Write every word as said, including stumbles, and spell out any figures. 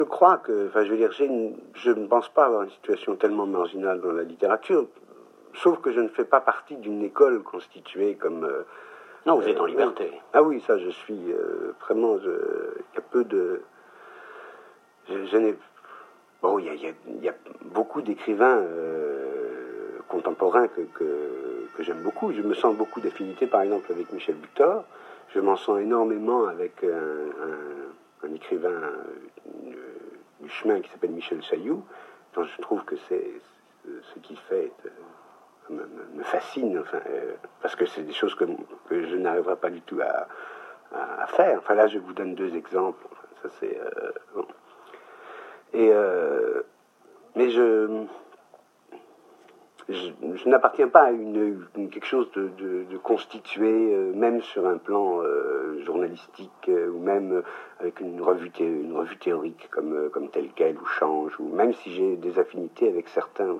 Je crois que, enfin, je veux dire, une, je ne pense pas avoir une situation tellement marginale dans la littérature, sauf que je ne fais pas partie d'une école constituée comme... Euh, non, vous êtes en liberté. Euh, ah oui, ça, je suis euh, vraiment... Il y a peu de... Je, je n'ai... Bon, il y a, y a beaucoup d'écrivains euh, contemporains que, que, que j'aime beaucoup. Je me sens beaucoup d'affinité, par exemple, avec Michel Butor. Je m'en sens énormément avec un, un, un écrivain euh, du chemin qui s'appelle Michel Chailloux, dont je trouve que c'est ce qu'il fait euh, me, me fascine, enfin, euh, parce que c'est des choses que, que je n'arriverai pas du tout à, à, à faire. Enfin là, je vous donne deux exemples. Enfin, ça c'est euh, bon. Et euh, mais je je, je n'appartiens pas à une, une quelque chose de, de, de constitué, euh, même sur un plan euh, journalistique, euh, ou même euh, avec une revue, thé, une revue théorique comme, euh, comme telle quelle, ou Change, ou même si j'ai des affinités avec certains